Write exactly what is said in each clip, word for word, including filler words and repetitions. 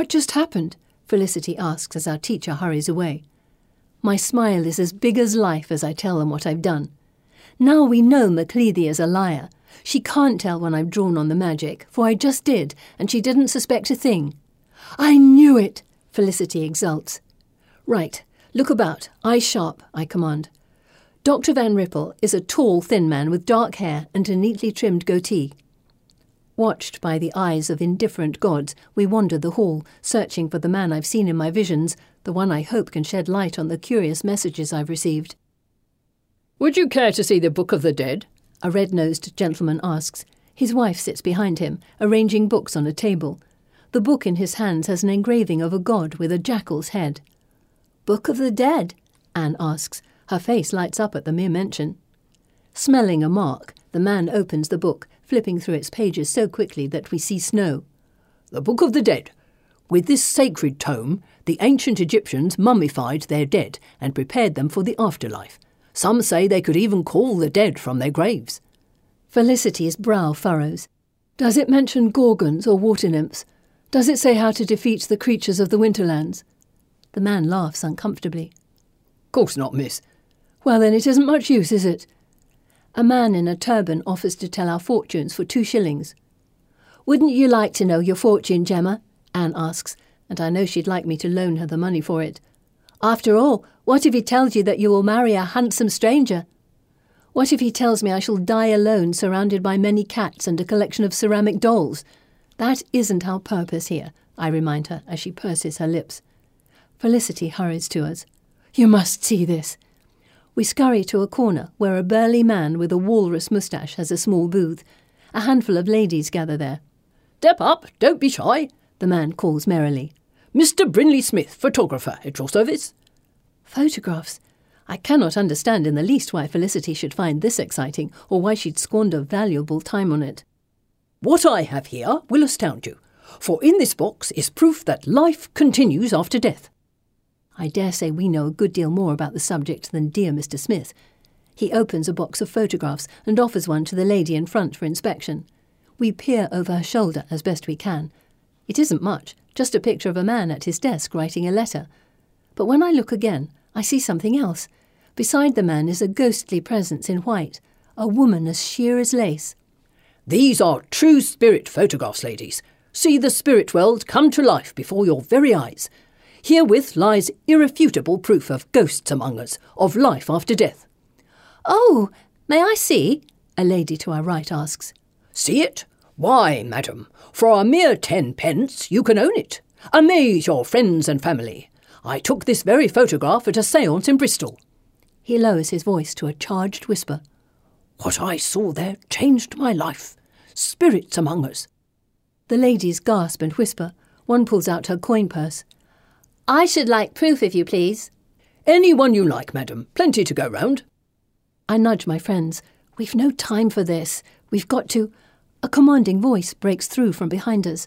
What just happened? Felicity asks as our teacher hurries away. My smile is as big as life as I tell them what I've done. Now we know Macleady is a liar. She can't tell when I've drawn on the magic, for I just did, and she didn't suspect a thing. I knew it, Felicity exults. Right, look about, eyes sharp, I command. Doctor Van Ripple is a tall, thin man with dark hair and a neatly trimmed goatee. Watched by the eyes of indifferent gods, we wander the hall, searching for the man I've seen in my visions, the one I hope can shed light on the curious messages I've received. Would you care to see the Book of the Dead? A red-nosed gentleman asks. His wife sits behind him, arranging books on a table. The book in his hands has an engraving of a god with a jackal's head. Book of the Dead? Anne asks. Her face lights up at the mere mention. Smelling a mark, the man opens the book, flipping through its pages so quickly that we see snow. The Book of the Dead. With this sacred tome, the ancient Egyptians mummified their dead and prepared them for the afterlife. Some say they could even call the dead from their graves. Felicity's brow furrows. Does it mention gorgons or water nymphs? Does it say how to defeat the creatures of the Winterlands? The man laughs uncomfortably. Course not, miss. Well, then it isn't much use, is it? A man in a turban offers to tell our fortunes for two shillings. Wouldn't you like to know your fortune, Gemma? Anne asks, and I know she'd like me to loan her the money for it. After all, what if he tells you that you will marry a handsome stranger? What if he tells me I shall die alone, surrounded by many cats and a collection of ceramic dolls? That isn't our purpose here, I remind her as she purses her lips. Felicity hurries to us. You must see this. We scurry to a corner where a burly man with a walrus moustache has a small booth. A handful of ladies gather there. Step up, don't be shy, the man calls merrily. Mister Brinley Smith, photographer, at your service. Photographs? I cannot understand in the least why Felicity should find this exciting, or why she'd squander valuable time on it. What I have here will astound you, for in this box is proof that life continues after death. I dare say we know a good deal more about the subject than dear Mister Smith. He opens a box of photographs and offers one to the lady in front for inspection. We peer over her shoulder as best we can. It isn't much, just a picture of a man at his desk writing a letter. But when I look again, I see something else. Beside the man is a ghostly presence in white, a woman as sheer as lace. These are true spirit photographs, ladies. See the spirit world come to life before your very eyes. Herewith lies irrefutable proof of ghosts among us, of life after death. Oh, may I see? A lady to our right asks. See it? Why, madam, for a mere ten pence you can own it. Amaze your friends and family. I took this very photograph at a séance in Bristol. He lowers his voice to a charged whisper. What I saw there changed my life. Spirits among us. The ladies gasp and whisper. One pulls out her coin purse. I should like proof, if you please. Any one you like, madam. Plenty to go round. I nudge my friends. We've no time for this. We've got to... A commanding voice breaks through from behind us.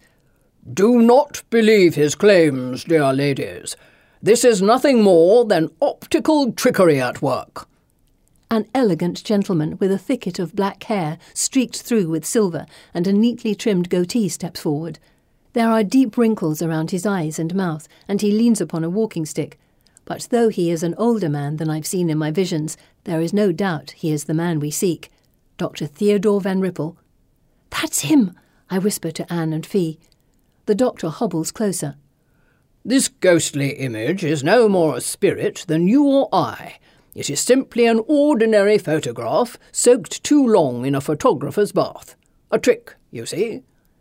Do not believe his claims, dear ladies. This is nothing more than optical trickery at work. An elegant gentleman with a thicket of black hair streaked through with silver and a neatly trimmed goatee steps forward. There are deep wrinkles around his eyes and mouth, and he leans upon a walking stick. But though he is an older man than I've seen in my visions, there is no doubt he is the man we seek. Doctor Theodore Van Ripple. That's him, I whisper to Anne and Fee. The doctor hobbles closer. This ghostly image is no more a spirit than you or I. It is simply an ordinary photograph soaked too long in a photographer's bath. A trick, you see.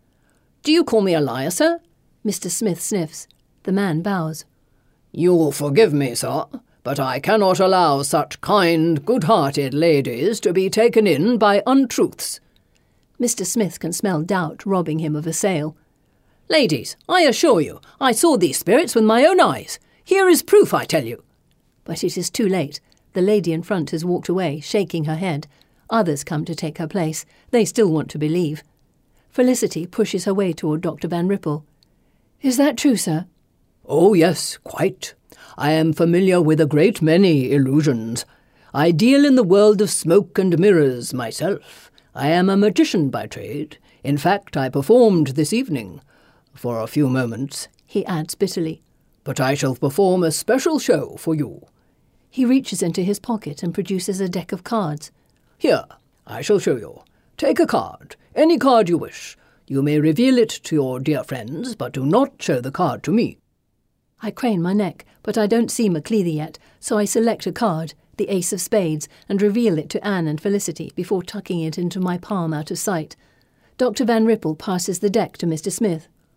Do you call me a liar, sir? Mister Smith sniffs. The man bows. You'll forgive me, sir, but I cannot allow such kind, good-hearted ladies to be taken in by untruths. Mister Smith can smell doubt robbing him of a sale. Ladies, I assure you, I saw these spirits with my own eyes. Here is proof, I tell you. But it is too late. The lady in front has walked away, shaking her head. Others come to take her place. They still want to believe. Felicity pushes her way toward Doctor Van Ripple. Is that true, sir? Oh, yes, quite. I am familiar with a great many illusions. I deal in the world of smoke and mirrors myself. I am a magician by trade. In fact, I performed this evening. For a few moments, he adds bitterly. But I shall perform a special show for you. He reaches into his pocket and produces a deck of cards. Here, I shall show you. Take a card, any card you wish. You may reveal it to your dear friends, but do not show the card to me. I crane my neck, but I don't see Macleady yet, so I select a card, the ace of spades, and reveal it to Anne and Felicity before tucking it into my palm out of sight. Doctor Van Ripple passes the deck to Mister Smith.